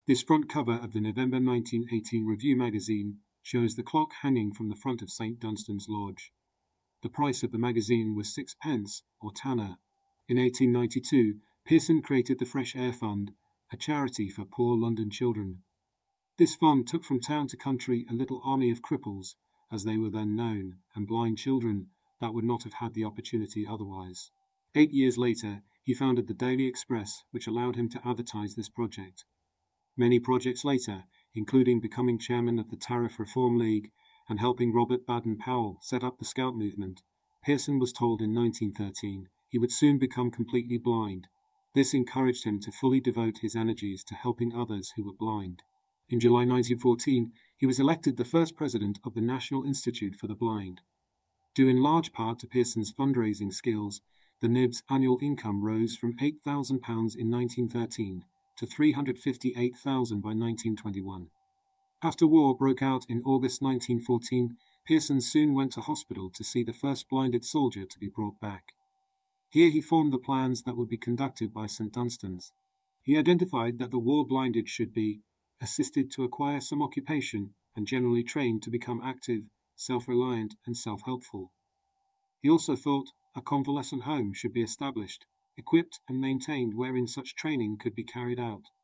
This front cover of the November 1918 Review magazine shows the clock hanging from the front of St. Dunstan's Lodge. The price of the magazine was 6 pence, or tanner. In 1892, Pearson created the Fresh Air Fund, a charity for poor London children. This fund took from town to country a little army of cripples, as they were then known, and blind children that would not have had the opportunity otherwise. 8 years later, he founded the Daily Express, which allowed him to advertise this project. Many projects later, including becoming chairman of the Tariff Reform League and helping Robert Baden-Powell set up the Scout movement, Pearson was told in 1913 he would soon become completely blind. This encouraged him to fully devote his energies to helping others who were blind. In July 1914, he was elected the first president of the National Institute for the Blind. Due in large part to Pearson's fundraising skills, the NIB's annual income rose from £8,000 in 1913 to £358,000 by 1921. After war broke out in August 1914, Pearson soon went to hospital to see the first blinded soldier to be brought back. Here he formed the plans that would be conducted by St. Dunstan's. He identified that the war-blinded should be assisted to acquire some occupation and generally trained to become active, self-reliant and self-helpful. He also thought a convalescent home should be established, equipped and maintained wherein such training could be carried out.